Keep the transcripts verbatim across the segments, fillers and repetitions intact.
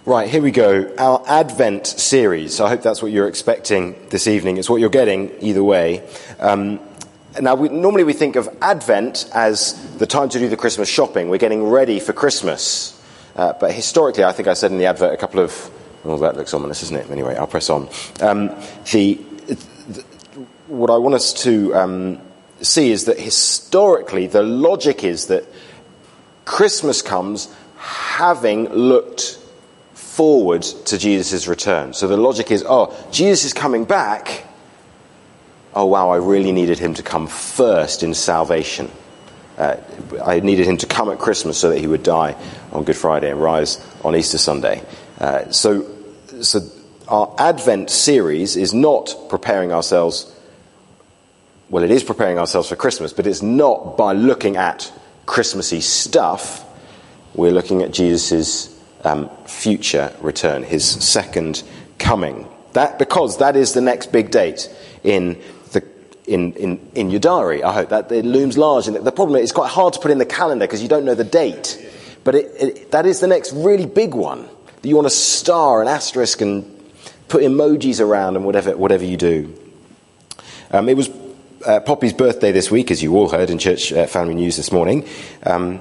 Right, here we go. Our Advent series. I hope that's what you're expecting this evening. It's what you're getting either way. Um, now, we, normally we think of Advent as the time to do the Christmas shopping. We're getting ready for Christmas. Uh, but historically, I think I said in the advert a couple of... Oh, that looks ominous, isn't it? Anyway, I'll press on. Um, the, the what I want us to um, see is that historically, the logic is that Christmas comes having looked forward to Jesus' return. So the logic is, oh, Jesus is coming back. Oh, wow, I really needed him to come first in salvation. Uh, I needed him to come at Christmas so that he would die on Good Friday and rise on Easter Sunday. Uh, so, so our Advent series is not preparing ourselves, well, it is preparing ourselves for Christmas, but it's not by looking at Christmassy stuff. We're looking at Jesus' Um, future return, his second coming. That because that is the next big date in the in in, in your diary. I hope that it looms large. And the problem is it's quite hard to put in the calendar because you don't know the date. But it, it, that is the next really big one that you want to star and asterisk and put emojis around and whatever whatever you do. Um, it was uh, Poppy's birthday this week, as you all heard in church uh, family news this morning. Um,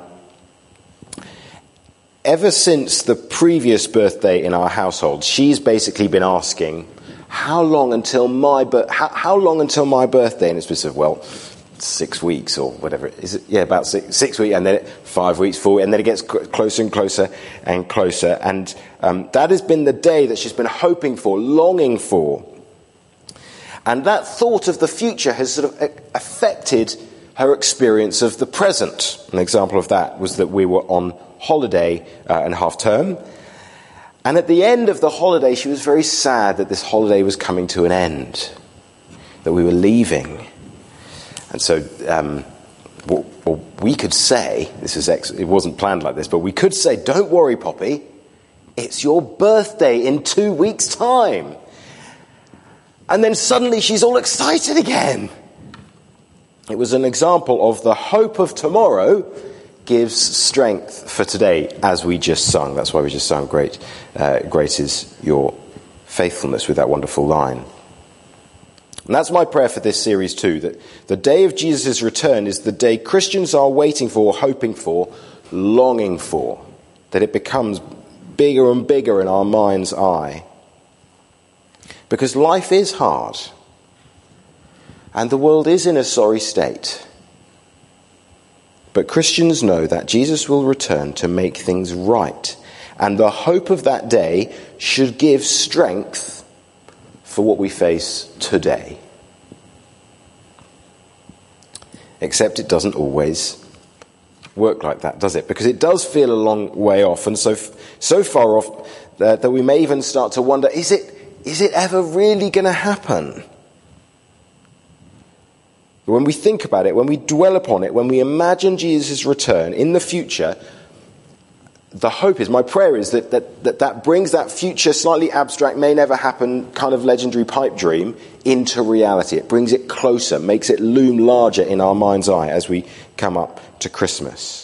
Ever since the previous birthday in our household, she's basically been asking, "How long until my bir- how, how long until my birthday?" And it's been sort of, well, six weeks or whatever. Is it? Yeah, about six, six weeks, and then it, five weeks, four, and then it gets closer and closer and closer. And um, that has been the day that she's been hoping for, longing for. And that thought of the future has sort of affected her experience of the present. An example of that was that we were on holiday uh, and half term, and at the end of the holiday she was very sad that this holiday was coming to an end, that we were leaving. And so um, well, well, we could say, this is ex- it wasn't planned like this, but we could say, "Don't worry, Poppy, it's your birthday in two weeks' time." And then suddenly she's all excited again. It was an example of the hope of tomorrow gives strength for today, as we just sung. That's why we just sung, great, uh, great is your faithfulness, with that wonderful line. And that's my prayer for this series too, that the day of Jesus' return is the day Christians are waiting for, hoping for, longing for, that it becomes bigger and bigger in our mind's eye. Because life is hard, and the world is in a sorry state. But Christians know that Jesus will return to make things right. And the hope of that day should give strength for what we face today. Except it doesn't always work like that, does it? Because it does feel a long way off, and so so far off that, that we may even start to wonder, is it is it ever really going to happen? When we think about it, when we dwell upon it, when we imagine Jesus' return in the future, the hope is, my prayer is that that, that that brings that future slightly abstract, may never happen kind of legendary pipe dream into reality. It brings it closer, makes it loom larger in our mind's eye as we come up to Christmas.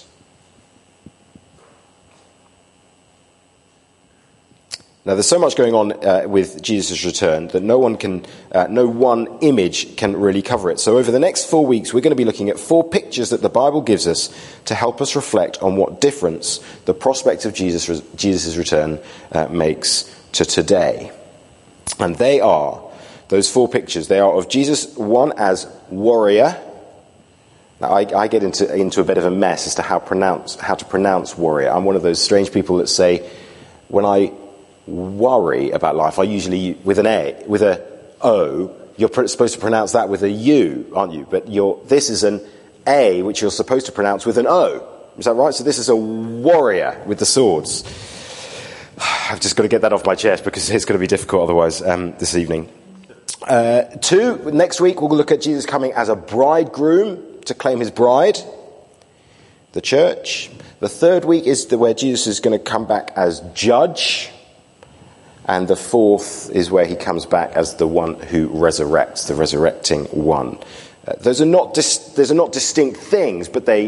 Now, there's so much going on uh, with Jesus' return that no one can, uh, no one image can really cover it. So over the next four weeks, we're going to be looking at four pictures that the Bible gives us to help us reflect on what difference the prospect of Jesus' Jesus' return uh, makes to today. And they are, those four pictures, they are of Jesus, one as warrior. Now, I, I get into into a bit of a mess as to how pronounce how to pronounce warrior. I'm one of those strange people that say, when I worry about life, I usually, with an A, with a O, you're pr- supposed to pronounce that with a U, aren't you? But you're, this is an A, which you're supposed to pronounce with an O. Is that right? So this is a warrior with the swords. I've just got to get that off my chest because it's going to be difficult otherwise um, this evening. Uh, two, next week we'll look at Jesus coming as a bridegroom to claim his bride, the church. The third week is the, where Jesus is going to come back as judge. And the fourth is where he comes back as the one who resurrects, the resurrecting one. Uh, those are not dis- those are not distinct things, but they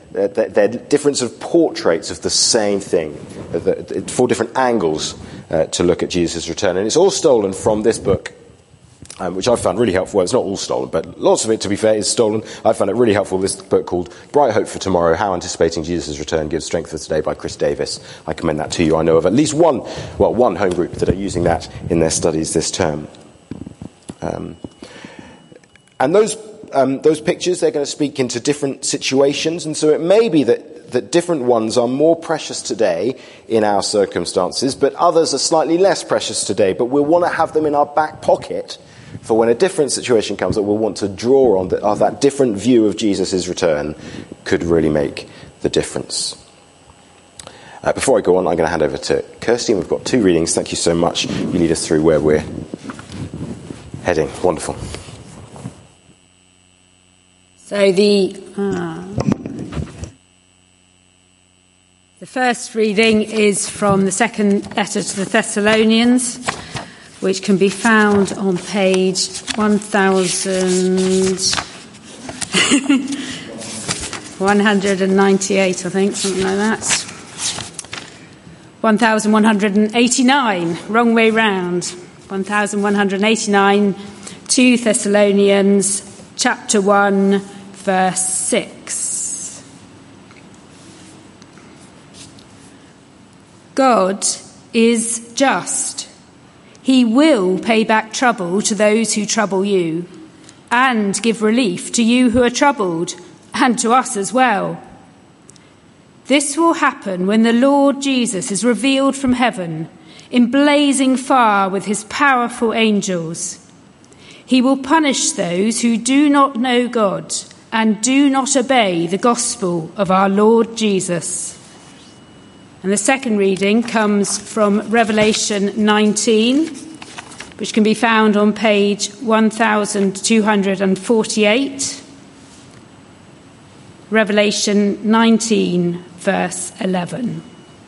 they're, they're different sort of portraits of the same thing, four different angles uh, to look at Jesus' return. And it's all stolen from this book, um, which I found really helpful. Well, it's not all stolen, but lots of it, to be fair, is stolen. I found it really helpful, this book called Bright Hope for Tomorrow, How Anticipating Jesus' Return Gives Strength for Today by Chris Davis. I commend that to you. I know of at least one, well, one home group that are using that in their studies this term. Um, and those um, those pictures, they're going to speak into different situations, and so it may be that, that different ones are more precious today in our circumstances, but others are slightly less precious today, but we'll want to have them in our back pocket for when a different situation comes that we'll want to draw on, that, oh, that different view of Jesus' return could really make the difference. Uh, before I go on, I'm going to hand over to Kirsty, and we've got two readings. Thank you so much. You lead us through where we're heading. Wonderful. So the uh, the first reading is from the second letter to the Thessalonians, which can be found on page one thousand one hundred ninety-eight, I think, something like that. one thousand one hundred eighty-nine, wrong way round. one thousand one hundred eighty-nine, two Thessalonians, chapter one, verse six. God is just. He will pay back trouble to those who trouble you, and give relief to you who are troubled, and to us as well. This will happen when the Lord Jesus is revealed from heaven in blazing fire with his powerful angels. He will punish those who do not know God and do not obey the gospel of our Lord Jesus. And the second reading comes from Revelation nineteen, which can be found on page one thousand two hundred forty-eight. Revelation nineteen, verse eleven.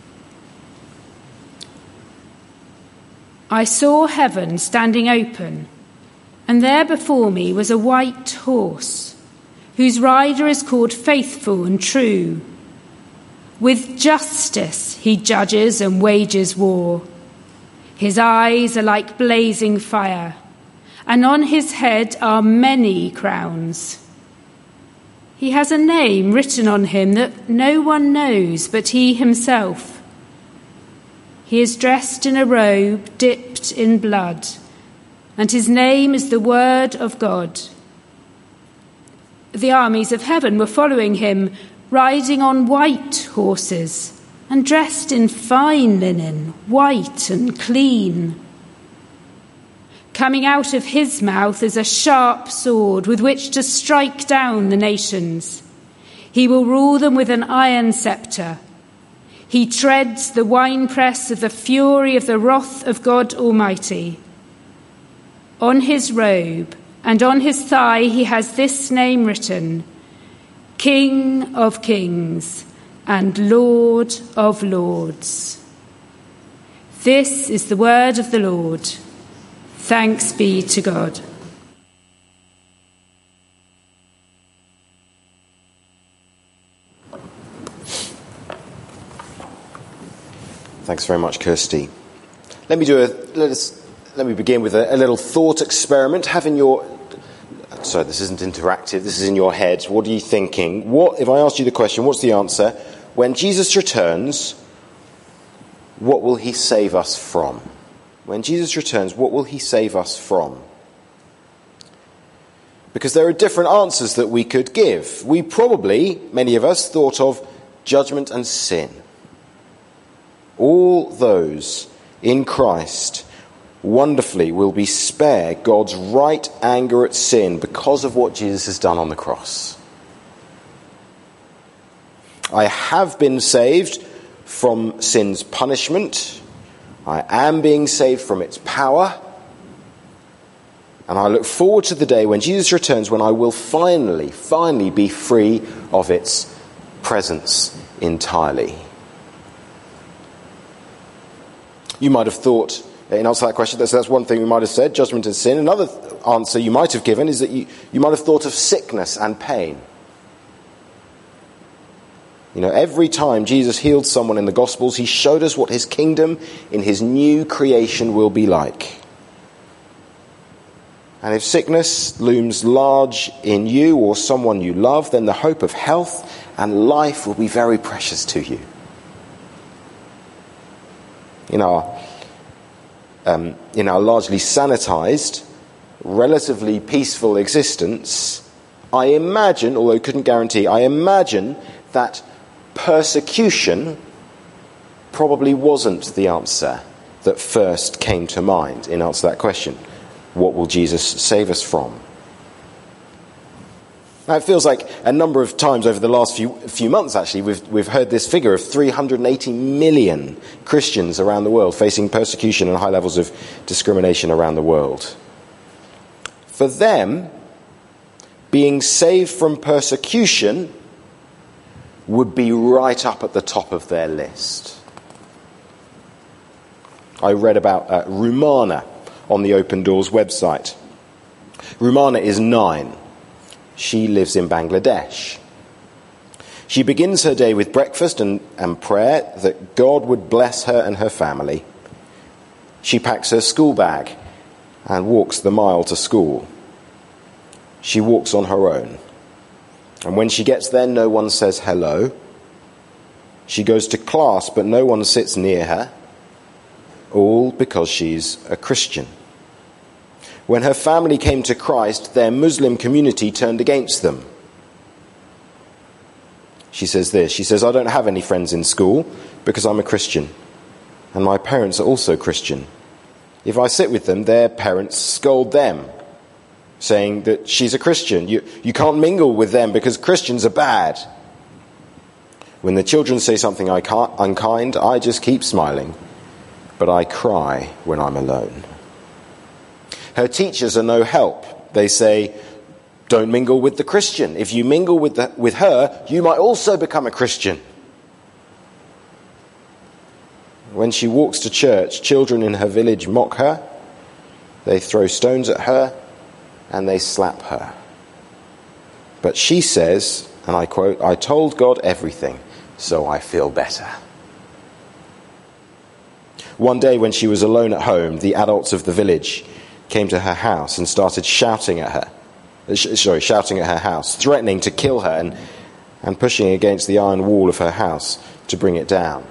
I saw heaven standing open, and there before me was a white horse, whose rider is called Faithful and True. With justice he judges and wages war. His eyes are like blazing fire, and on his head are many crowns. He has a name written on him that no one knows but he himself. He is dressed in a robe dipped in blood, and his name is the Word of God. The armies of heaven were following him, riding on white horses and dressed in fine linen, white and clean. Coming out of his mouth is a sharp sword with which to strike down the nations. He will rule them with an iron scepter. He treads the winepress of the fury of the wrath of God Almighty. On his robe and on his thigh he has this name written: King of Kings and Lord of Lords. This is the word of the Lord. Thanks be to God. Thanks very much, Kirsty. Let me do a let us let me begin with a, a little thought experiment. Having your sorry, this isn't interactive. This is in your head. What are you thinking? What if I asked you the question? What's the answer? When Jesus returns, what will he save us from? When Jesus returns, what will he save us from? Because there are different answers that we could give. We probably, many of us, thought of judgment and sin. All those in Christ wonderfully will be spared God's right anger at sin because of what Jesus has done on the cross. I have been saved from sin's punishment. I am being saved from its power. And I look forward to the day when Jesus returns, when I will finally, finally be free of its presence entirely. You might have thought, in answer to that question, that's, that's one thing we might have said, judgment and sin. Another th- answer you might have given is that you, you might have thought of sickness and pain. You know, every time Jesus healed someone in the Gospels, he showed us what his kingdom in his new creation will be like. And if sickness looms large in you or someone you love, then the hope of health and life will be very precious to you. In our, um, in our largely sanitized, relatively peaceful existence, I imagine, although I couldn't guarantee, I imagine that persecution probably wasn't the answer that first came to mind in answer to that question. What will Jesus save us from? Now, it feels like a number of times over the last few few months, actually, we've we've heard this figure of three hundred eighty million Christians around the world facing persecution and high levels of discrimination around the world. For them, being saved from persecution would be right up at the top of their list. I read about uh, Rumana on the Open Doors website. Rumana is nine. She lives in Bangladesh. She begins her day with breakfast and, and prayer that God would bless her and her family. She packs her school bag and walks the mile to school. She walks on her own. And when she gets there, no one says hello. She goes to class, but no one sits near her. All because she's a Christian. When her family came to Christ, their Muslim community turned against them. She says this, she says, I don't have any friends in school because I'm a Christian. And my parents are also Christian. If I sit with them, their parents scold them, saying that she's a Christian. You, you can't mingle with them because Christians are bad. When the children say something unkind, I just keep smiling. But I cry when I'm alone. Her teachers are no help. They say, don't mingle with the Christian. If you mingle with, the, with her, you might also become a Christian. When she walks to church, children in her village mock her. They throw stones at her and they slap her. But she says, and I quote, I told God everything, so I feel better. One day when she was alone at home, the adults of the village came to her house and started shouting at her, sorry, shouting at her house, threatening to kill her and, and pushing against the iron wall of her house to bring it down.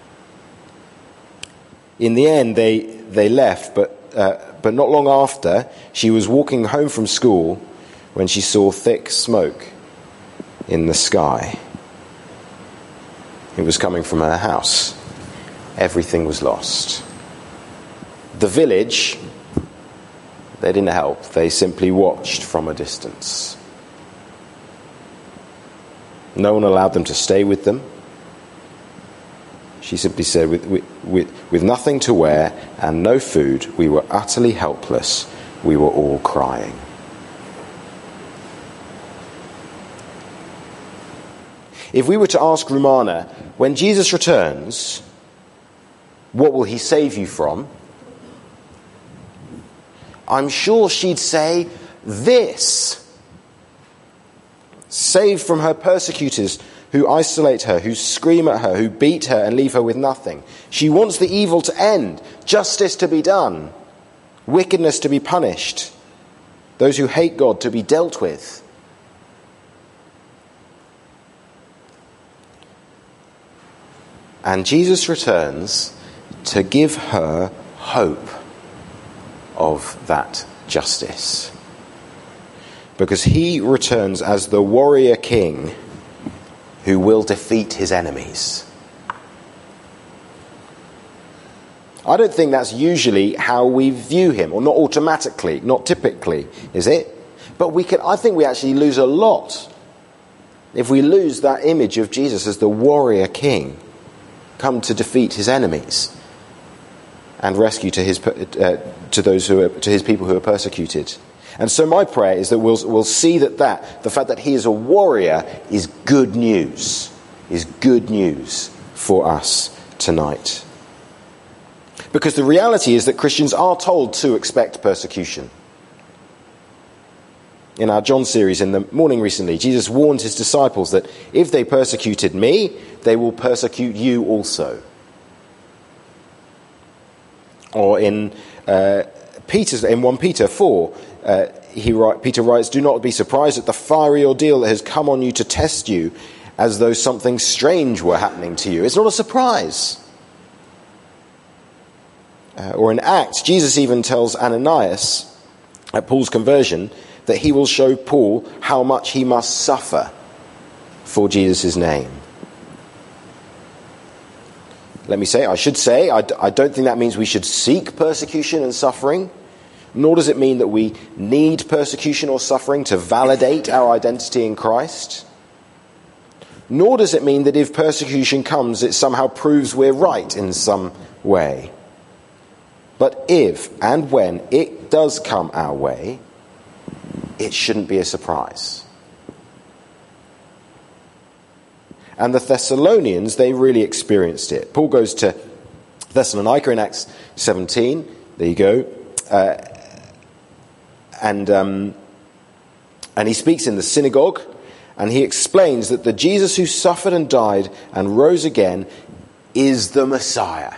In the end, they, they left, but, uh, but not long after, she was walking home from school when she saw thick smoke in the sky. It was coming from her house. Everything was lost. The village, they didn't help. They simply watched from a distance. No one allowed them to stay with them. She simply said, with, with, with nothing to wear and no food, we were utterly helpless. We were all crying. If we were to ask Rumana, when Jesus returns, what will he save you from? I'm sure she'd say this. Saved from her persecutors who isolate her, who scream at her, who beat her and leave her with nothing. She wants the evil to end, justice to be done, wickedness to be punished, those who hate God to be dealt with. And Jesus returns to give her hope of that justice. Because he returns as the warrior king who will defeat his enemies. I don't think that's usually how we view him, or not automatically, not typically, is it? But we can, I think we actually lose a lot if we lose that image of Jesus as the warrior king, come to defeat his enemies and rescue to his uh, to those who are, to his people who are persecuted. And so my prayer is that we'll we'll see that that the fact that he is a warrior is good news, is good news for us tonight. Because the reality is that Christians are told to expect persecution. In our John series in the morning recently, Jesus warned his disciples that if they persecuted me, they will persecute you also. Or in uh, Peter's, in First Peter four, uh, he write, Peter writes, "Do not be surprised at the fiery ordeal that has come on you to test you, as though something strange were happening to you." It's not a surprise. Uh, or in Acts, Jesus even tells Ananias at Paul's conversion that he will show Paul how much he must suffer for Jesus' name. Let me say, I should say, I, d- I don't think that means we should seek persecution and suffering, nor does it mean that we need persecution or suffering to validate our identity in Christ. Nor does it mean that if persecution comes, it somehow proves we're right in some way. But if and when it does come our way, it shouldn't be a surprise. And the Thessalonians, they really experienced it. Paul goes to Thessalonica in Acts seventeen. There you go. Uh, and um, and he speaks in the synagogue, and he explains that the Jesus who suffered and died and rose again is the Messiah.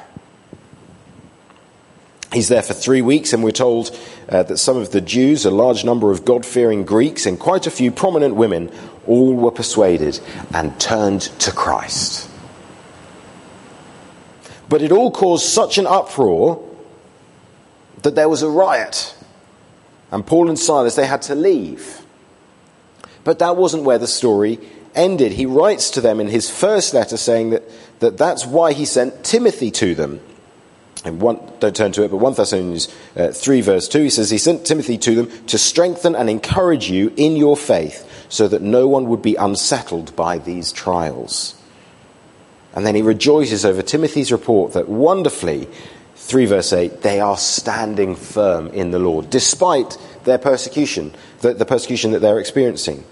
He's there for three weeks, and we're told uh, that some of the Jews, a large number of God-fearing Greeks, and quite a few prominent women, all were persuaded and turned to Christ. But it all caused such an uproar that there was a riot, and Paul and Silas, they had to leave. But that wasn't where the story ended. He writes to them in his first letter saying that, that that's why he sent Timothy to them. And one, don't turn to it, but First Thessalonians uh, three verse two, he says he sent Timothy to them to strengthen and encourage you in your faith, so that no one would be unsettled by these trials. And then he rejoices over Timothy's report that wonderfully, three verse eight, they are standing firm in the Lord, despite their persecution, the, the persecution that they're experiencing.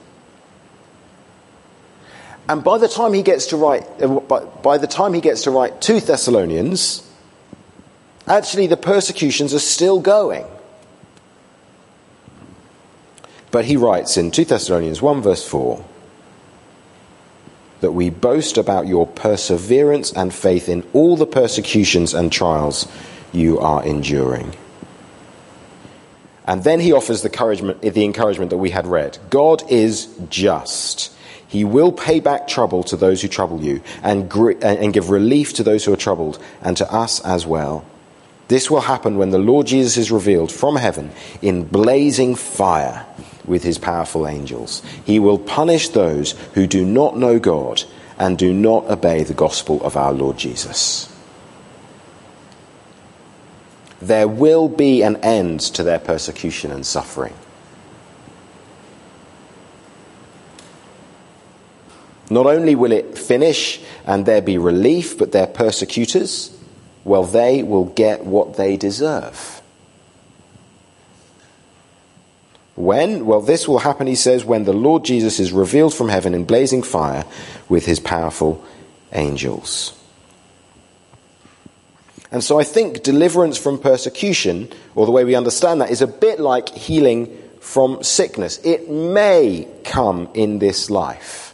And by the time he gets to write, by, by the time he gets to write to Thessalonians, actually, the persecutions are still going. But he writes in Second Thessalonians one verse four that we boast about your perseverance and faith in all the persecutions and trials you are enduring. And then he offers the encouragement, the encouragement that we had read. God is just. He will pay back trouble to those who trouble you, and, gr- and give relief to those who are troubled, and to us as well. This will happen when the Lord Jesus is revealed from heaven in blazing fire with his powerful angels. He will punish those who do not know God and do not obey the gospel of our Lord Jesus. There will be an end to their persecution and suffering. Not only will it finish and there be relief, but their persecutors, well, they will get what they deserve. When? Well, this will happen, he says, when the Lord Jesus is revealed from heaven in blazing fire with his powerful angels. And so I think deliverance from persecution, or the way we understand that, is a bit like healing from sickness. It may come in this life,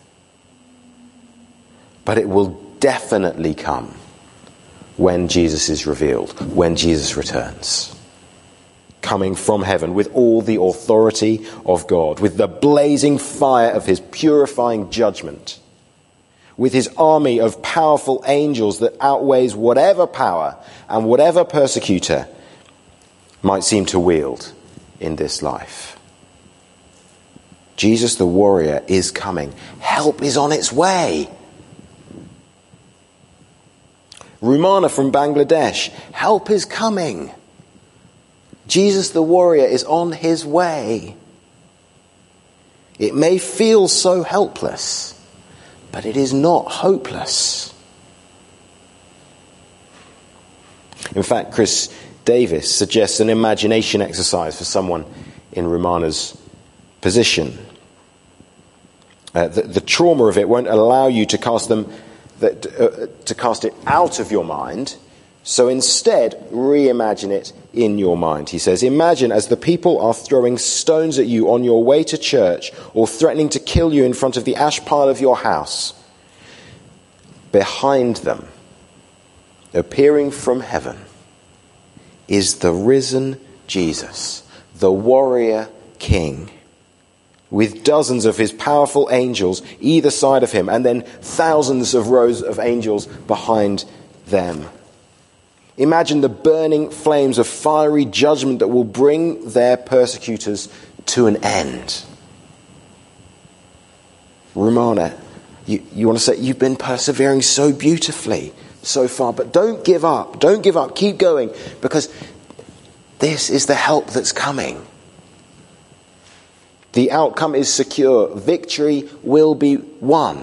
but it will definitely come when Jesus is revealed, when Jesus returns. Coming from heaven with all the authority of God, with the blazing fire of his purifying judgment, with his army of powerful angels that outweighs whatever power and whatever persecutor might seem to wield in this life. Jesus the warrior is coming. Help is on its way. Rumana from Bangladesh, help is coming. Jesus the warrior is on his way. It may feel so helpless, but it is not hopeless. In fact, Chris Davis suggests an imagination exercise for someone in Rumana's position. Uh, the, the trauma of it won't allow you to cast them, that, uh, to cast it out of your mind. So instead, reimagine it in your mind. He says, imagine as the people are throwing stones at you on your way to church or threatening to kill you in front of the ash pile of your house. Behind them, appearing from heaven, is the risen Jesus, the warrior king, with dozens of his powerful angels either side of him, and then thousands of rows of angels behind them. Imagine the burning flames of fiery judgment that will bring their persecutors to an end. Romana, you, you want to say, you've been persevering so beautifully so far, but don't give up. Don't give up. Keep going, because this is the help that's coming. The outcome is secure. Victory will be won.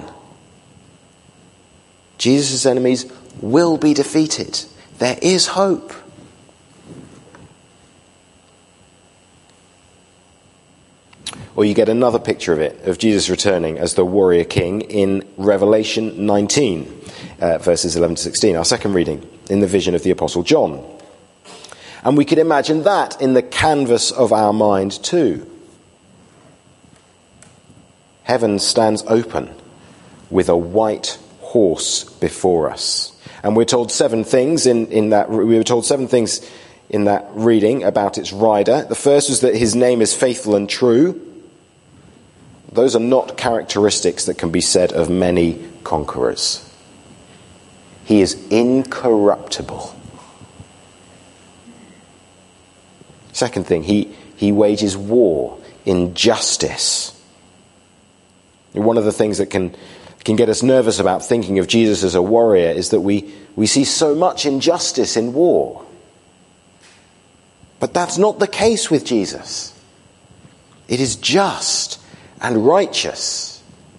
Jesus' enemies will be defeated. There is hope. Or you get another picture of it, of Jesus returning as the warrior king in Revelation nineteen, uh, verses eleven to sixteen, our second reading, in the vision of the Apostle John. And we could imagine that in the canvas of our mind too. Heaven stands open with a white horse before us. And we're told seven things in, in that, we were told seven things in that reading about its rider. The first was that his name is faithful and true. Those are not characteristics that can be said of many conquerors. He is incorruptible. Second thing, he, he wages war in justice. One of the things that can can get us nervous about thinking of Jesus as a warrior is that we, we see so much injustice in war. But that's not the case with Jesus. It is just and righteous.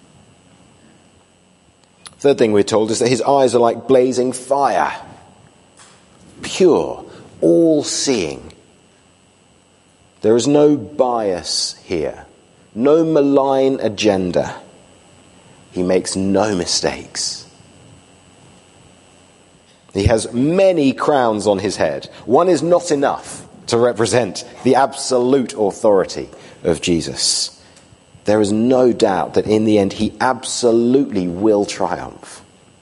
Third thing we're told is that his eyes are like blazing fire. Pure, all-seeing. There is no bias here. No malign agenda. He makes no mistakes. He has many crowns on his head. One is not enough to represent the absolute authority of Jesus. There is no doubt that in the end he absolutely will triumph.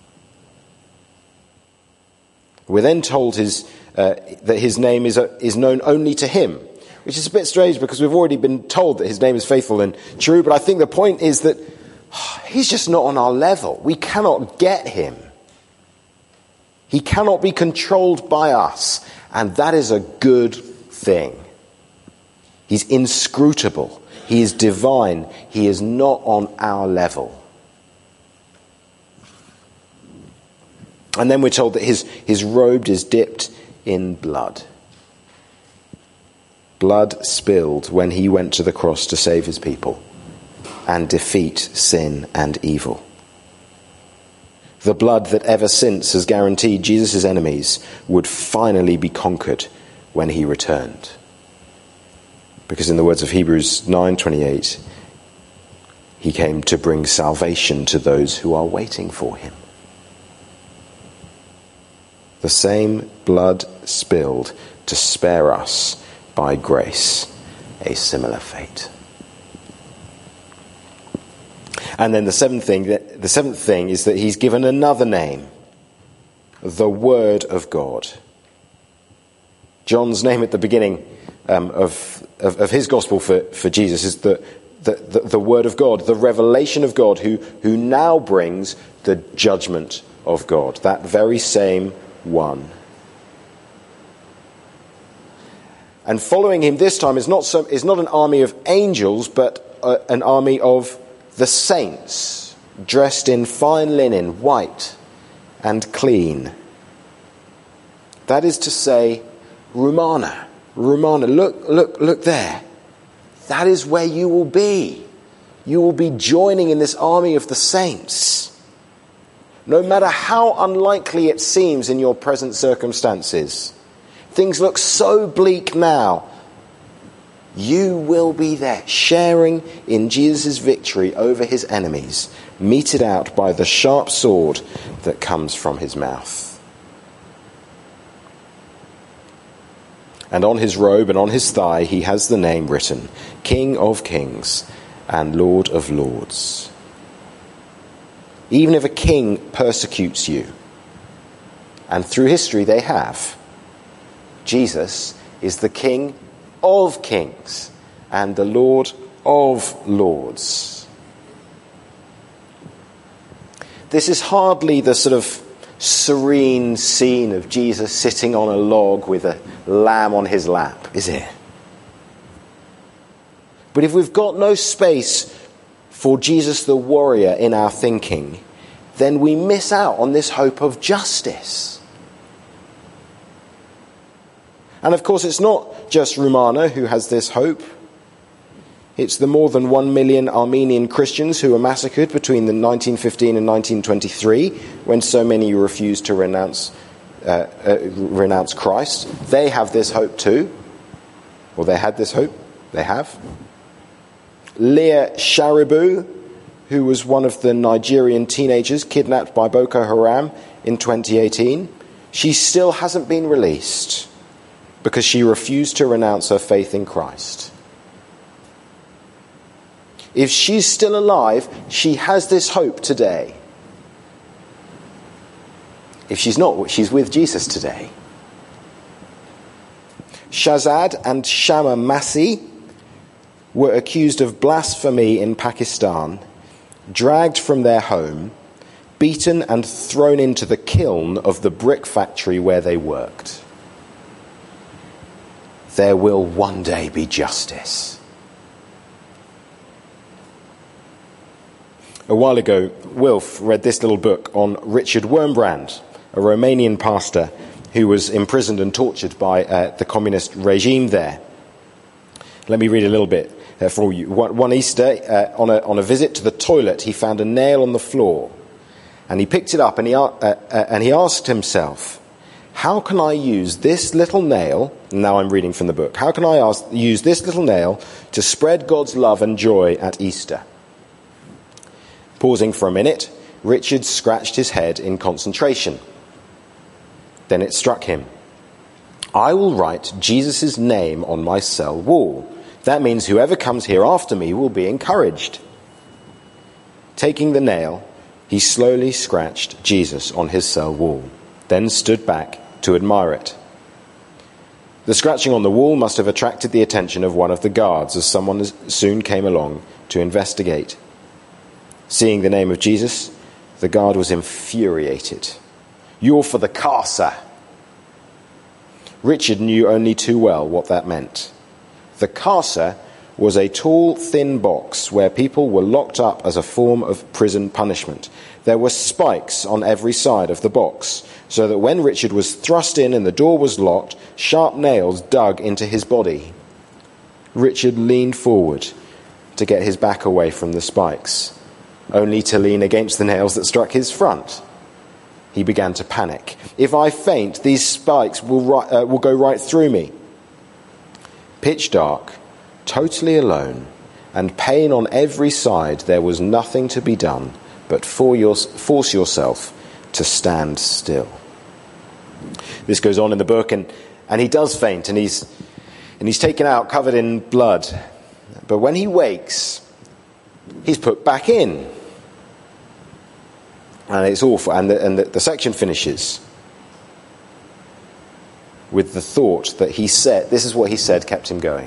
We're then told his, uh, that his name is, uh, is known only to him, which is a bit strange because we've already been told that his name is faithful and true, but I think the point is that he's just not on our level. We cannot get him. He cannot be controlled by us, and that is a good thing. He's inscrutable. He is divine. He is not on our level. And then we're told that his, his robe is dipped in blood. Blood spilled when he went to the cross to save his people and defeat sin and evil. The blood that ever since has guaranteed Jesus' enemies would finally be conquered when he returned. Because in the words of Hebrews nine twenty-eight, he came to bring salvation to those who are waiting for him. The same blood spilled to spare us by grace, a similar fate. And then the seventh thing, the seventh thing is that he's given another name, the Word of God. John's name at the beginning um, of, of of his gospel for, for Jesus is the, the the the Word of God, the revelation of God, who who now brings the judgment of God. That very same one. And following him this time is not so, is not an army of angels, but uh, an army of the saints, dressed in fine linen, white and clean. That is to say, Romana, Romana, look, look, look there. That is where you will be. You will be joining in this army of the saints. No matter how unlikely it seems in your present circumstances, things look so bleak now, you will be there, sharing in Jesus' victory over his enemies, meted out by the sharp sword that comes from his mouth. And on his robe and on his thigh he has the name written, King of Kings and Lord of Lords. Even if a king persecutes you, and through history they have, Jesus is the King of Kings and the Lord of Lords. This is hardly the sort of serene scene of Jesus sitting on a log with a lamb on his lap, is it? But if we've got no space for Jesus the warrior in our thinking, then we miss out on this hope of justice. And of course, it's not just Rumana who has this hope. It's the more than one million Armenian Christians who were massacred between the nineteen fifteen and nineteen twenty-three, when so many refused to renounce uh, uh, renounce Christ. They have this hope too. Or they had this hope. They have. Leah Sharibu, who was one of the Nigerian teenagers kidnapped by Boko Haram in twenty eighteen, she still hasn't been released because she refused to renounce her faith in Christ. If she's still alive, she has this hope today. If she's not, she's with Jesus today. Shahzad and Shama Masih were accused of blasphemy in Pakistan, dragged from their home, beaten and thrown into the kiln of the brick factory where they worked. There will one day be justice. A while ago, Wilf read this little book on Richard Wurmbrand, a Romanian pastor who was imprisoned and tortured by uh, the communist regime there. Let me read a little bit uh, for you. One, one Easter, uh, on, a, on a visit to the toilet, he found a nail on the floor, and he picked it up and he, uh, uh, and he asked himself, how can I use this little nail, now I'm reading from the book, how can I ask, use this little nail to spread God's love and joy at Easter? Pausing for a minute, Richard scratched his head in concentration. Then it struck him. I will write Jesus' name on my cell wall. That means whoever comes here after me will be encouraged. Taking the nail, he slowly scratched Jesus on his cell wall, then stood back to admire it. The scratching on the wall must have attracted the attention of one of the guards, as someone soon came along to investigate. Seeing the name of Jesus, the guard was infuriated. You're for the Casa. Richard knew only too well what that meant. The Casa was a tall, thin box where people were locked up as a form of prison punishment. There were spikes on every side of the box, so that when Richard was thrust in and the door was locked, sharp nails dug into his body. Richard leaned forward to get his back away from the spikes, only to lean against the nails that struck his front. He began to panic. If I faint, these spikes will, ri- uh, will go right through me. Pitch dark, totally alone, and pain on every side, there was nothing to be done but for your, force yourself to stand still. This goes on in the book, and, and he does faint, and he's, and he's taken out, covered in blood. But when he wakes, he's put back in. And it's awful. And the, and the, the section finishes with the thought that he said, this is what he said kept him going.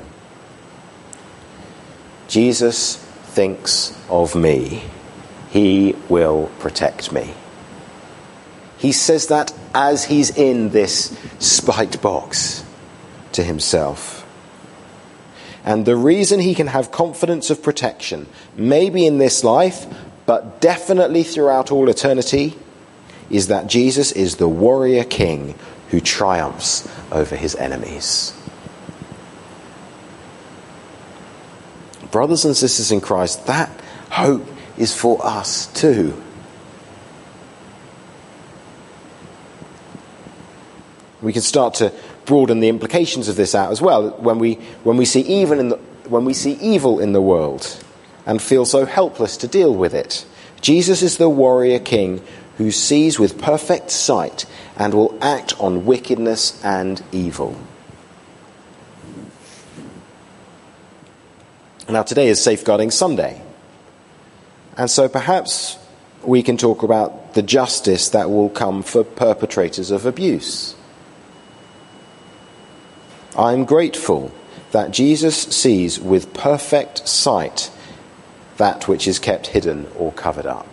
Jesus thinks of me. He will protect me. He says that as he's in this spiked box to himself. And the reason he can have confidence of protection, maybe in this life, but definitely throughout all eternity, is that Jesus is the warrior king who triumphs over his enemies. Brothers and sisters in Christ, that hope is for us too. We can start to broaden the implications of this out as well. When we when we see evil in the when we see evil in the world and feel so helpless to deal with it, Jesus is the warrior king who sees with perfect sight and will act on wickedness and evil. Now, today is Safeguarding Sunday. And so perhaps we can talk about the justice that will come for perpetrators of abuse. I'm grateful that Jesus sees with perfect sight that which is kept hidden or covered up.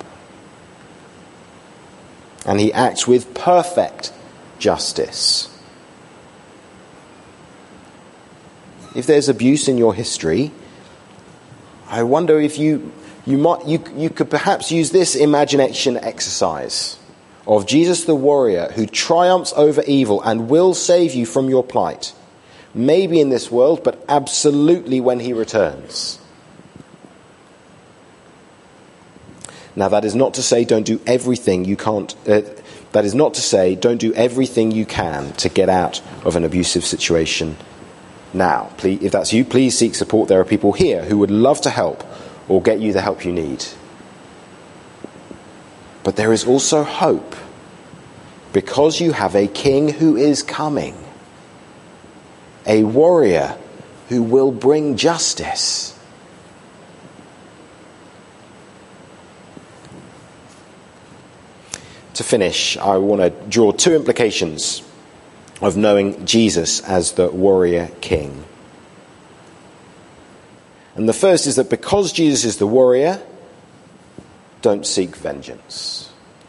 And he acts with perfect justice. If there's abuse in your history, I wonder if you you might you you could perhaps use this imagination exercise of Jesus the warrior who triumphs over evil and will save you from your plight. Maybe in this world, but absolutely when he returns. Now, that is not to say don't do everything you can't. Uh, that is not to say don't do everything you can to get out of an abusive situation now. Please, if that's you, please seek support. There are people here who would love to help or get you the help you need. But there is also hope because you have a king who is coming. A warrior who will bring justice. To finish, I want to draw two implications of knowing Jesus as the warrior king. And the first is that because Jesus is the warrior, don't seek vengeance.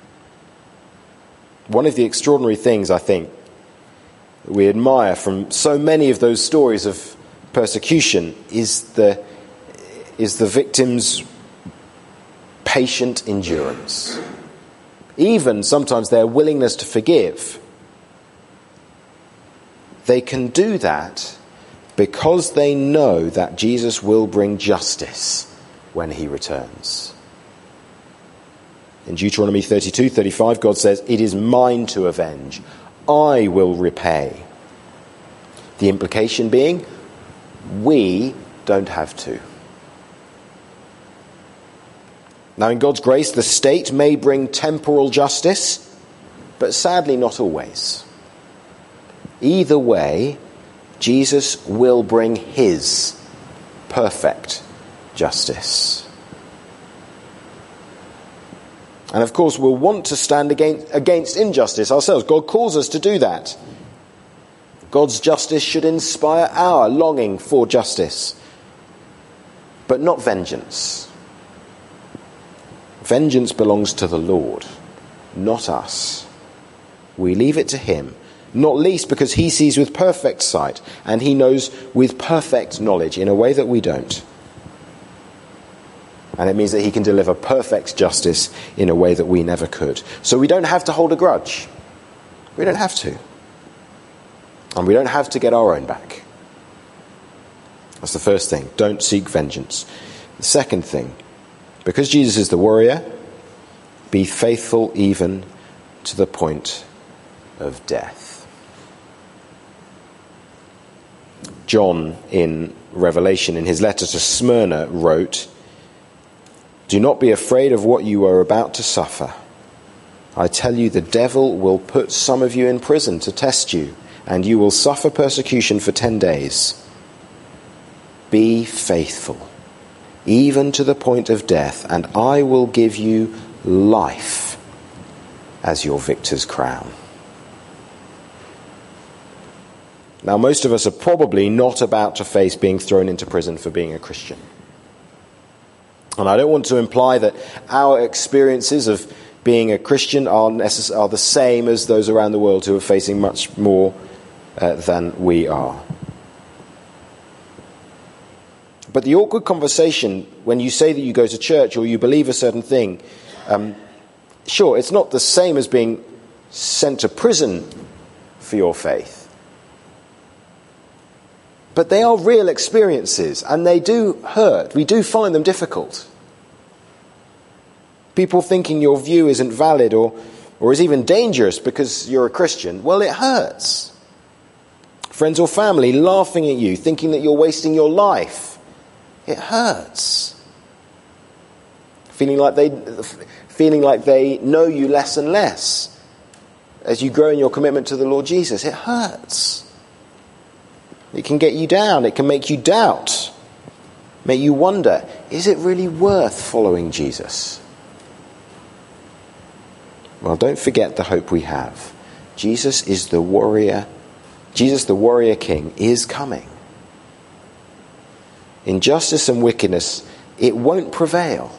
One of the extraordinary things, I think, we admire from so many of those stories of persecution is the is the victim's patient endurance. Even sometimes their willingness to forgive. They can do that because they know that Jesus will bring justice when he returns. In Deuteronomy thirty-two thirty-five, God says, "It is mine to avenge. I will repay." The implication being, we don't have to. Now, in God's grace, the state may bring temporal justice, but sadly not always. Either way, Jesus will bring his perfect justice. And of course, we'll want to stand against, against injustice ourselves. God calls us to do that. God's justice should inspire our longing for justice, but not vengeance. Vengeance belongs to the Lord, not us. We leave it to him, not least because he sees with perfect sight and he knows with perfect knowledge in a way that we don't. And it means that he can deliver perfect justice in a way that we never could. So we don't have to hold a grudge. We don't have to. And we don't have to get our own back. That's the first thing. Don't seek vengeance. The second thing, because Jesus is the warrior, be faithful even to the point of death. John, in Revelation, in his letter to Smyrna, wrote, "Do not be afraid of what you are about to suffer. I tell you, the devil will put some of you in prison to test you, and you will suffer persecution for ten days. Be faithful, even to the point of death, and I will give you life as your victor's crown." Now, most of us are probably not about to face being thrown into prison for being a Christian. And I don't want to imply that our experiences of being a Christian are, necess- are the same as those around the world who are facing much more uh, than we are. But the awkward conversation when you say that you go to church or you believe a certain thing, um, sure, it's not the same as being sent to prison for your faith. But they are real experiences, and they do hurt. We do find them difficult. People thinking your view isn't valid or, or is even dangerous because you're a Christian, well, it hurts. Friends or family laughing at you, thinking that you're wasting your life, it hurts. Feeling like they, feeling like they know you less and less as you grow in your commitment to the Lord Jesus, it hurts. It can get you down. It can make you doubt. Make you wonder, is it really worth following Jesus? Well, don't forget the hope we have. Jesus is the warrior. Jesus, the warrior king, is coming. Injustice and wickedness, it won't prevail.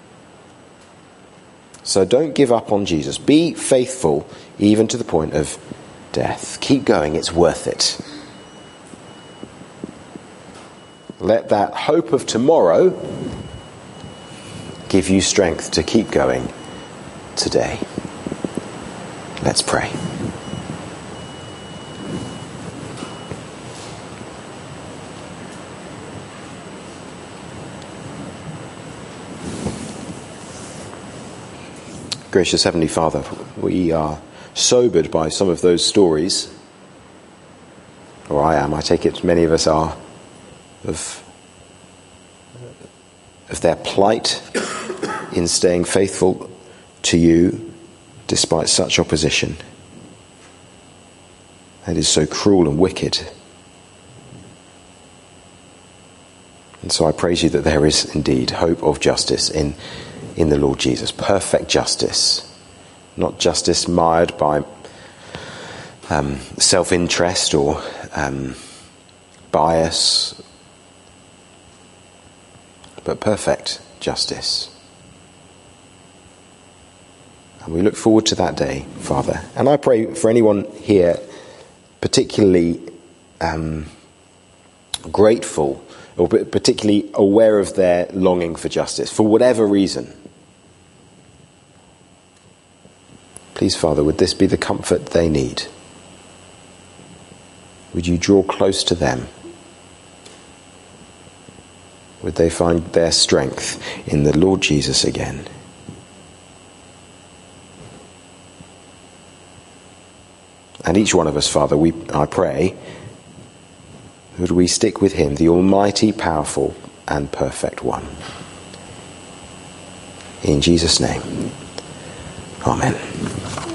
So don't give up on Jesus. Be faithful even to the point of death. Keep going, it's worth it. Let that hope of tomorrow give you strength to keep going today. Let's pray. Gracious Heavenly Father, we are sobered by some of those stories, or I am, I take it many of us are, of, of their plight in staying faithful to you despite such opposition. That is so cruel and wicked. And so I praise you that there is indeed hope of justice in in the Lord Jesus. Perfect justice. Not justice mired by um, self-interest or um, bias, but perfect justice. And we look forward to that day, Father. And I pray for anyone here particularly um, grateful or particularly aware of their longing for justice, for whatever reason. Please, Father, would this be the comfort they need? Would you draw close to them? Would they find their strength in the Lord Jesus again? And each one of us, Father, we I pray, would we stick with him, the almighty, powerful, and perfect one. In Jesus' name, amen.